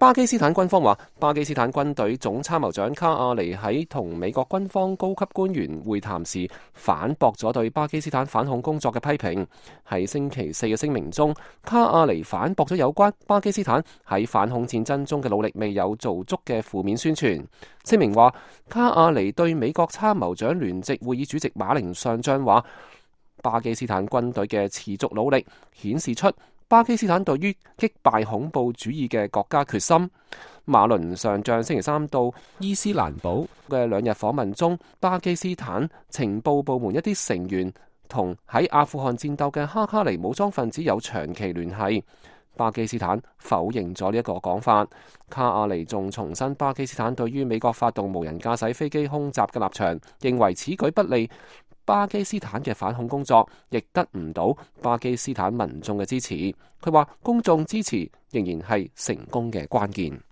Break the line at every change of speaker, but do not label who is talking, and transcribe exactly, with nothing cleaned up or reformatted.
巴基斯坦軍方話，巴基斯坦軍隊總參謀長卡阿尼喺同美國軍方高級官員會談時，反駁咗對巴基斯坦反恐工作嘅批評。喺星期四嘅聲明中，卡阿尼反駁咗有關巴基斯坦喺反恐戰爭中嘅努力未有做足嘅負面宣傳。聲明話，卡阿尼對美國參謀長聯席會議主席馬寧上將話，巴基斯坦軍隊嘅持續努力顯示出巴基斯坦對於擊敗恐怖主義嘅國家決心。馬倫上將星期三到伊斯蘭堡嘅兩日訪問中，巴基斯坦情報部門一啲成員同喺阿富汗戰鬥嘅哈卡尼武裝分子有長期聯繫。巴基斯坦否認咗呢一個講法。卡阿尼仲重申巴基斯坦對於美國發動無人駕駛飛機空襲嘅立場，認為此舉不利巴基斯坦嘅反恐工作，亦得唔到巴基斯坦民眾嘅支持。佢話公眾支持仍然係成功嘅關鍵。